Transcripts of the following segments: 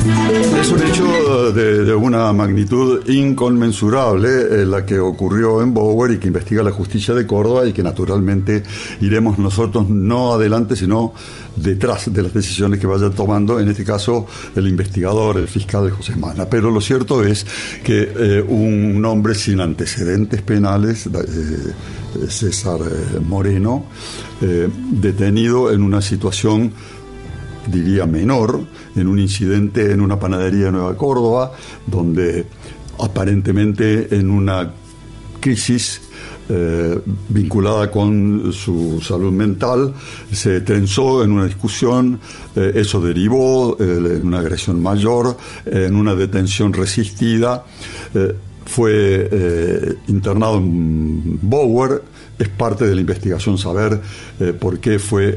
Es un hecho de una magnitud inconmensurable la que ocurrió en Bower y que investiga la justicia de Córdoba y que naturalmente iremos nosotros no adelante sino detrás de las decisiones que vaya tomando, en este caso el investigador, el fiscal José Mana. Pero lo cierto es que un hombre sin antecedentes penales, César Moreno, detenido en una situación diría menor, en un incidente en una panadería de Nueva Córdoba, donde aparentemente en una crisis vinculada con su salud mental se tensó en una discusión, eso derivó en una agresión mayor, en una detención resistida, fue internado en Bower. Es parte de la investigación saber por qué fue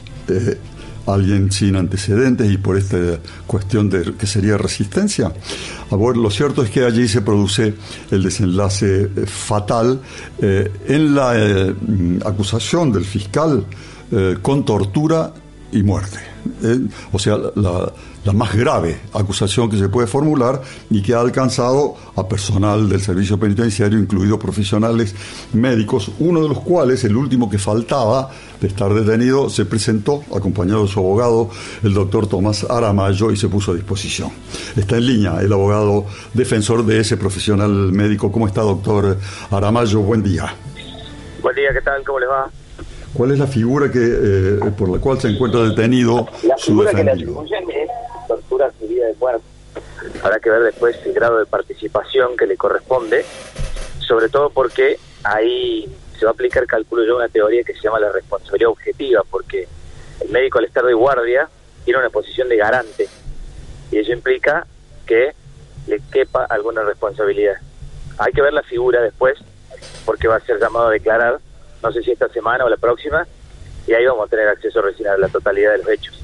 alguien sin antecedentes y por esta cuestión de que sería resistencia. Lo cierto es que allí se produce el desenlace fatal en la acusación del fiscal con tortura y muerte. O sea, la más grave acusación que se puede formular y que ha alcanzado a personal del servicio penitenciario, incluidos profesionales médicos, uno de los cuales, el último que faltaba de estar detenido, se presentó acompañado de su abogado, el doctor Tomás Aramayo, y se puso a disposición. Está en línea el abogado defensor de ese profesional médico. ¿Cómo está, doctor Aramayo? Buen día. Buen día, ¿qué tal? ¿Cómo les va? ¿Cuál es la figura que por la cual se encuentra detenido su defendido? La figura que le es tortura seguida de muerte. Habrá que ver después el grado de participación que le corresponde, sobre todo porque ahí se va a aplicar, calculo yo, una teoría que se llama la responsabilidad objetiva, porque el médico, al estar de guardia, tiene una posición de garante, y eso implica que le quepa alguna responsabilidad. Hay que ver la figura después, porque va a ser llamado a declarar, no sé si esta semana o la próxima, y ahí vamos a tener acceso recién a la totalidad de los hechos.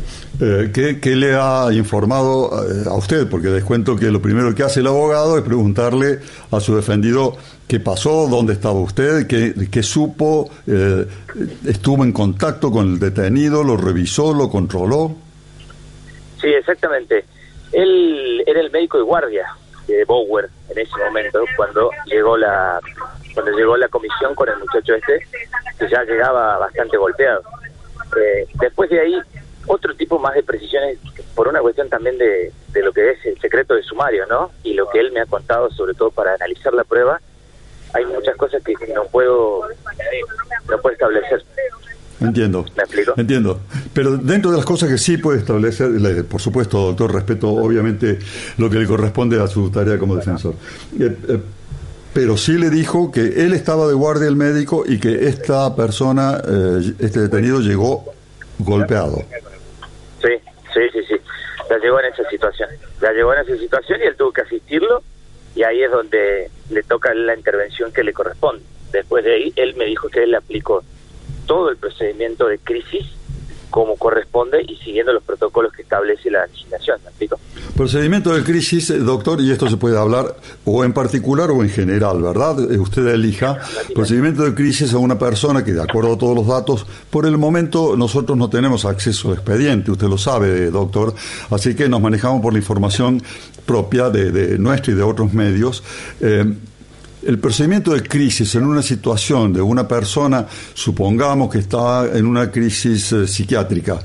¿Qué le ha informado a usted? Porque les cuento que lo primero que hace el abogado es preguntarle a su defendido qué pasó, dónde estaba usted, qué supo, estuvo en contacto con el detenido, lo revisó, lo controló. Sí, exactamente. Él era el médico de guardia de Bower en ese momento, cuando llegó la comisión con el muchacho que ya llegaba bastante golpeado. Después de ahí, otro tipo más de precisiones, por una cuestión también de lo que es el secreto de sumario, ¿no? Y lo que él me ha contado, sobre todo para analizar la prueba, hay muchas cosas que no puedo establecer. Entiendo. ¿Me explico? Entiendo. Pero dentro de las cosas que sí puede establecer, por supuesto, doctor, respeto obviamente lo que le corresponde a su tarea como defensor. Pero sí le dijo que él estaba de guardia, el médico, y que esta persona, este detenido, llegó golpeado. Sí. Ya llegó en esa situación. Y él tuvo que asistirlo, y ahí es donde le toca la intervención que le corresponde. Después de ahí, él me dijo que él aplicó todo el procedimiento de crisis como corresponde y siguiendo los protocolos que establece la legislación. ¿Me explico? Procedimiento de crisis, doctor, y esto se puede hablar o en particular o en general, ¿verdad? Usted elija. Procedimiento de crisis a una persona que, de acuerdo a todos los datos, por el momento nosotros no tenemos acceso al expediente, usted lo sabe, doctor, así que nos manejamos por la información propia de nuestro y de otros medios. El procedimiento de crisis en una situación de una persona, supongamos que está en una crisis psiquiátrica,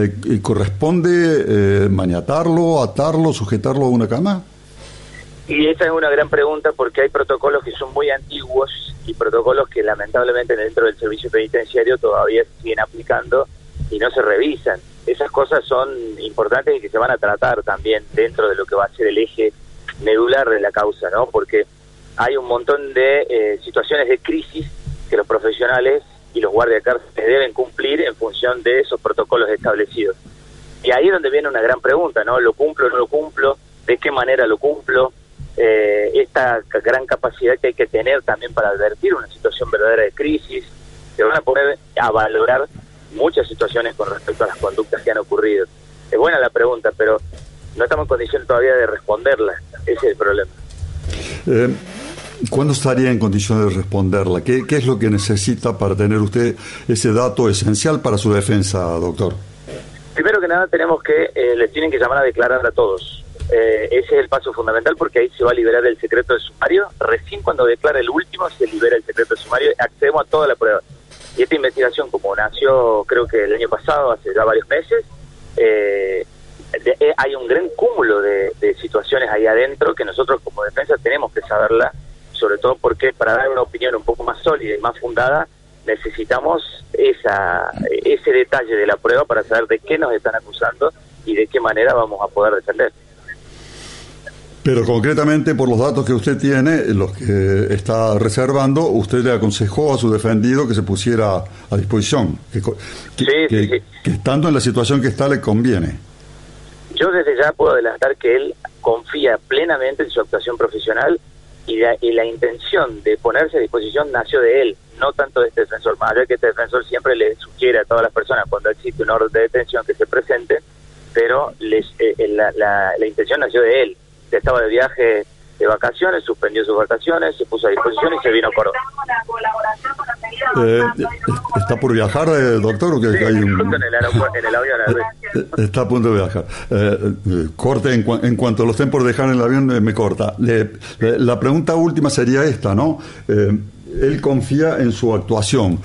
¿corresponde maniatarlo, atarlo, sujetarlo a una cama? Y esa es una gran pregunta, porque hay protocolos que son muy antiguos y protocolos que lamentablemente dentro del servicio penitenciario todavía se siguen aplicando y no se revisan. Esas cosas son importantes y que se van a tratar también dentro de lo que va a ser el eje medular de la causa, ¿no? Porque hay un montón de situaciones de crisis que los profesionales y los guardias de cárceles deben cumplir en función de esos protocolos establecidos. Y ahí es donde viene una gran pregunta, ¿no? ¿Lo cumplo o no lo cumplo? ¿De qué manera lo cumplo? Esta gran capacidad que hay que tener también para advertir una situación verdadera de crisis. Se van a poner a valorar muchas situaciones con respecto a las conductas que han ocurrido. Es buena la pregunta, pero no estamos en condición todavía de responderla. Ese es el problema. ¿Cuándo estaría en condiciones de responderla? ¿Qué es lo que necesita para tener usted ese dato esencial para su defensa, doctor? Primero que nada tenemos que, les tienen que llamar a declarar a todos. Ese es el paso fundamental, porque ahí se va a liberar el secreto de sumario. Recién cuando declara el último se libera el secreto de sumario, accedemos a toda la prueba. Y esta investigación, como nació creo que el año pasado, hace ya varios meses, hay un gran cúmulo de situaciones ahí adentro que nosotros como defensa tenemos que saberla, sobre todo porque para dar una opinión un poco más sólida y más fundada necesitamos ese detalle de la prueba para saber de qué nos están acusando y de qué manera vamos a poder defender. Pero concretamente, por los datos que usted tiene, los que está reservando, usted le aconsejó a su defendido que se pusiera a disposición, que estando en la situación que está le conviene. Yo desde ya puedo adelantar que él confía plenamente en su actuación profesional y la intención de ponerse a disposición nació de él, no tanto de este defensor. Más allá que este defensor siempre le sugiere a todas las personas cuando existe un orden de detención que se presente, pero la intención nació de él. Estaba de viaje de vacaciones, suspendió sus vacaciones, se puso a disposición y se vino a Córdoba. ¿Está por viajar, doctor? ¿O que sí, hay en el avión. Está a punto de viajar. Corte, en cuanto lo estén por dejar en el avión, me corta. La pregunta última sería esta, ¿no? Él confía en su actuación,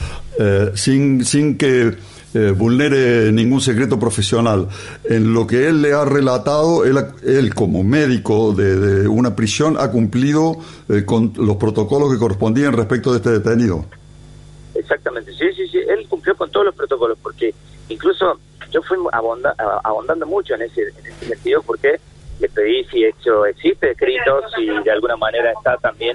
sin que vulnere ningún secreto profesional. En lo que él le ha relatado, él como médico de una prisión ha cumplido con los protocolos que correspondían respecto de este detenido. Exactamente, sí, él cumplió con todos los protocolos, porque incluso yo fui abondando mucho en ese sentido, porque le pedí si esto existe escrito, si de alguna manera está también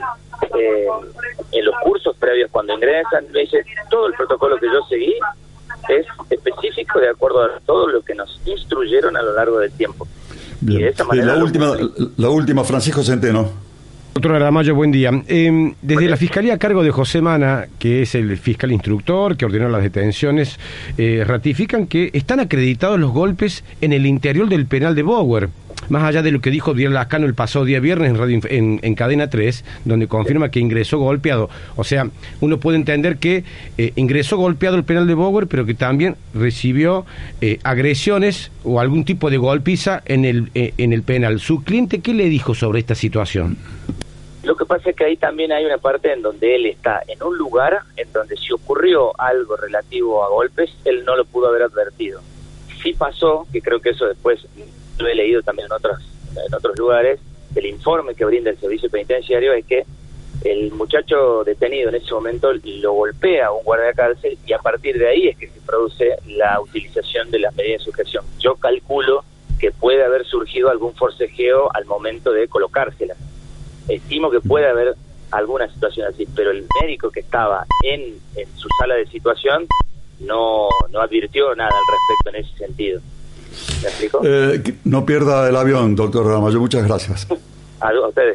en los cursos previos cuando ingresan. Me dice, todo el protocolo que yo seguí es específico de acuerdo a todo lo que nos instruyeron a lo largo del tiempo. Bien. Y de esa manera la última, Francisco Centeno. Doctor Aramayo, buen día. Desde la Fiscalía a cargo de José Mana, que es el fiscal instructor que ordenó las detenciones, ratifican que están acreditados los golpes en el interior del penal de Bower, más allá de lo que dijo Diego Lascano el pasado día viernes en Cadena 3, donde confirma que ingresó golpeado. O sea, uno puede entender que ingresó golpeado al penal de Bower, pero que también recibió agresiones o algún tipo de golpiza en el penal. ¿Su cliente qué le dijo sobre esta situación? Lo que pasa es que ahí también hay una parte en donde él está en un lugar en donde si ocurrió algo relativo a golpes, él no lo pudo haber advertido. Sí pasó, que creo que eso después lo he leído también en otros lugares, el informe que brinda el servicio penitenciario es que el muchacho detenido en ese momento lo golpea a un guardia de cárcel y a partir de ahí es que se produce la utilización de las medidas de sujeción. Yo calculo que puede haber surgido algún forcejeo al momento de colocárselas. Estimo que puede haber alguna situación así, pero el médico que estaba en su sala de situación no advirtió nada al respecto en ese sentido. ¿Me explico? No pierda el avión, doctor Aramayo. Muchas gracias. A ustedes.